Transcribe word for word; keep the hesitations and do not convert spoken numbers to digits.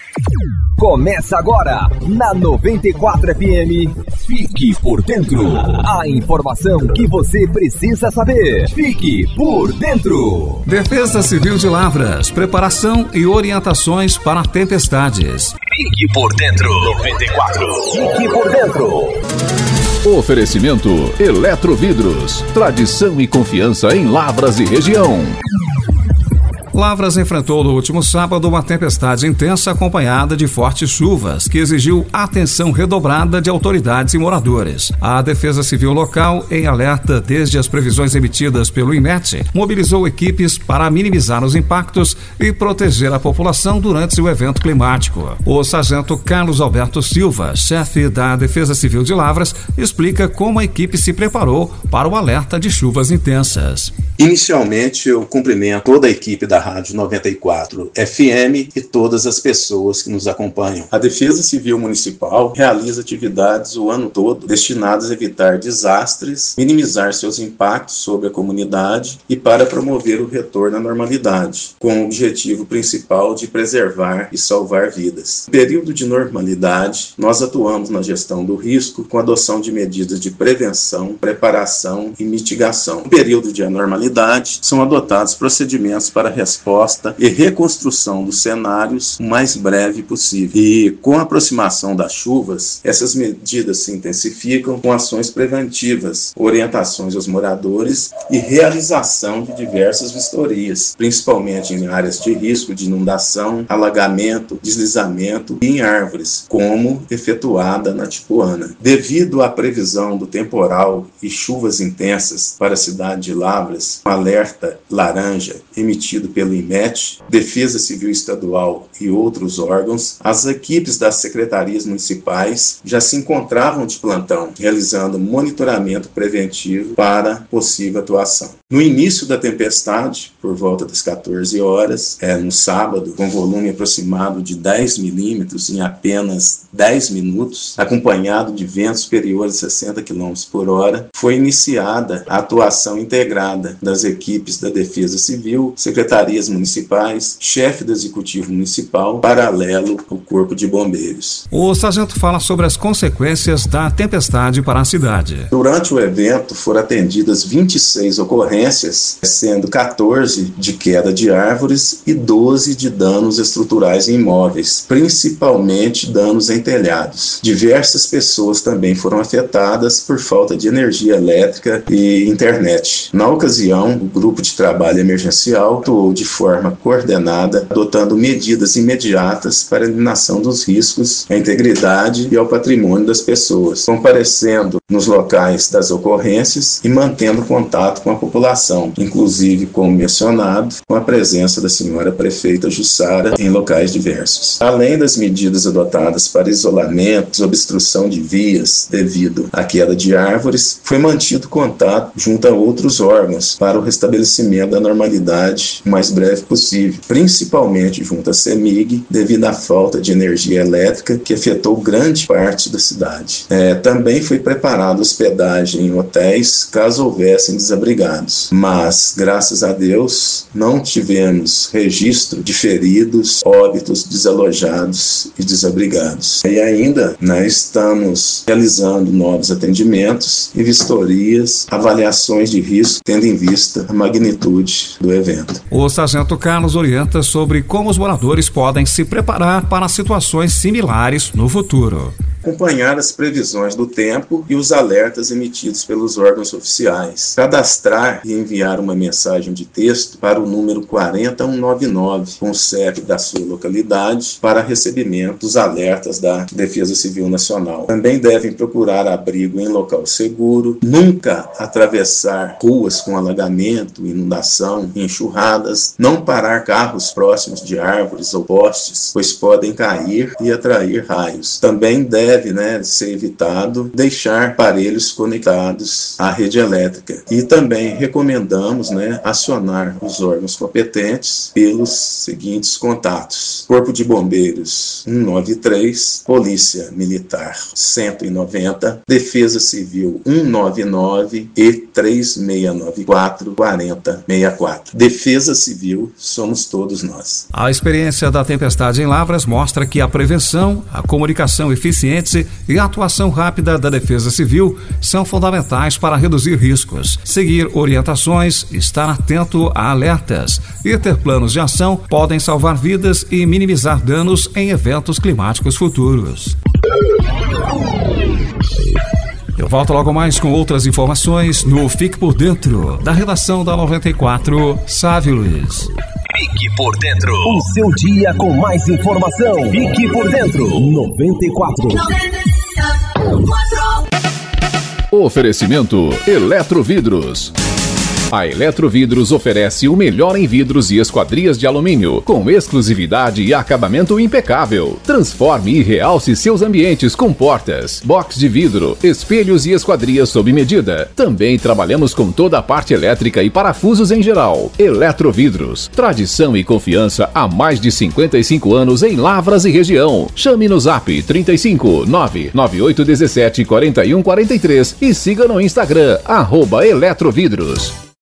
Começa agora, na noventa e quatro F M. Fique por dentro. A informação que você precisa saber. Fique por dentro. Defesa Civil de Lavras. Preparação e orientações para tempestades. Fique por dentro. noventa e quatro. Fique por dentro. Oferecimento Eletrovidros. Tradição e confiança em Lavras e região. Lavras enfrentou no último sábado uma tempestade intensa acompanhada de fortes chuvas, que exigiu atenção redobrada de autoridades e moradores. A Defesa Civil local, em alerta desde as previsões emitidas pelo INMET, mobilizou equipes para minimizar os impactos e proteger a população durante o evento climático. O sargento Carlos Alberto Silva, chefe da Defesa Civil de Lavras, explica como a equipe se preparou para o alerta de chuvas intensas. Inicialmente, eu cumprimento toda a equipe da Rádio noventa e quatro F M e todas as pessoas que nos acompanham. A Defesa Civil Municipal realiza atividades o ano todo destinadas a evitar desastres, minimizar seus impactos sobre a comunidade e para promover o retorno à normalidade, com o objetivo principal de preservar e salvar vidas. No período de normalidade, nós atuamos na gestão do risco com a adoção de medidas de prevenção, preparação e mitigação. No período de anormalidade, são adotados procedimentos para resposta e reconstrução dos cenários o mais breve possível. E com a aproximação das chuvas, essas medidas se intensificam com ações preventivas, orientações aos moradores e realização de diversas vistorias, principalmente em áreas de risco de inundação, alagamento, deslizamento e em árvores, como efetuada na Tipuana. Devido à previsão do temporal e chuvas intensas para a cidade de Lavras, um alerta laranja emitido pelo INMET, Defesa Civil Estadual e outros órgãos, as equipes das secretarias municipais já se encontravam de plantão, realizando monitoramento preventivo para possível atuação. No início da tempestade, por volta das quatorze horas, é, no sábado, com volume aproximado de dez milímetros em apenas dez minutos, acompanhado de ventos superiores a sessenta quilômetros por hora, foi iniciada a atuação integrada das equipes da Defesa Civil, secretarias municipais, chefe do Executivo Municipal, paralelo ao Corpo de Bombeiros. O sargento fala sobre as consequências da tempestade para a cidade. Durante o evento foram atendidas vinte e seis ocorrências, sendo quatorze de queda de árvores e doze de danos estruturais em imóveis, principalmente danos em telhados. Diversas pessoas também foram afetadas por falta de energia elétrica e internet. Na ocasião, o grupo de trabalho emergencial atuou de forma coordenada, adotando medidas imediatas para a eliminação dos riscos à integridade e ao patrimônio das pessoas, comparecendo nos locais das ocorrências e mantendo contato com a população, inclusive, como mencionado, com a presença da senhora prefeita Jussara em locais diversos. Além das medidas adotadas para isolamento, obstrução de vias devido à queda de árvores, foi mantido contato junto a outros órgãos para o restabelecimento da normalidade o mais breve possível, principalmente junto à CEMIG, devido à falta de energia elétrica que afetou grande parte da cidade. É, também foi preparada hospedagem em hotéis caso houvessem desabrigados, mas, graças a Deus, não tivemos registro de feridos, óbitos, desalojados e desabrigados. E ainda, né, estamos realizando novos atendimentos e vistorias, avaliações de risco, tendo em vista a magnitude do evento. O sargento Carlos orienta sobre como os moradores podem se preparar para situações similares no futuro. Acompanhar as previsões do tempo e os alertas emitidos pelos órgãos oficiais. Cadastrar e enviar uma mensagem de texto para o número quatro zero um nove nove com o C E P da sua localidade para recebimento dos alertas da Defesa Civil Nacional. Também devem procurar abrigo em local seguro, nunca atravessar ruas com alagamento, inundação, enxurradas, não parar carros próximos de árvores ou postes, pois podem cair e atrair raios. Também devem deve, né, ser evitado deixar aparelhos conectados à rede elétrica. E também recomendamos, né, acionar os órgãos competentes pelos seguintes contatos: Corpo de Bombeiros um nove três, Polícia Militar cento e noventa, Defesa Civil um nove nove e três seis nove quatro, quatro zero seis quatro. Defesa Civil somos todos nós. A experiência da tempestade em Lavras mostra que a prevenção, a comunicação eficiente e a atuação rápida da Defesa Civil são fundamentais para reduzir riscos, seguir orientações, estar atento a alertas e ter planos de ação podem salvar vidas e minimizar danos em eventos climáticos futuros. Eu volto logo mais com outras informações no Fique por Dentro, da redação da noventa e quatro, Sávio Luiz. Fique por Dentro. O seu dia com mais informação. Fique por Dentro. noventa e quatro. Oferecimento Eletrovidros. A Eletrovidros oferece o melhor em vidros e esquadrias de alumínio, com exclusividade e acabamento impecável. Transforme e realce seus ambientes com portas, box de vidro, espelhos e esquadrias sob medida. Também trabalhamos com toda a parte elétrica e parafusos em geral. Eletrovidros, tradição e confiança há mais de cinquenta e cinco anos em Lavras e região. Chame no Zap trinta e cinco, nove nove oito um sete, quatro um quatro três e siga no Instagram, arroba Eletrovidros.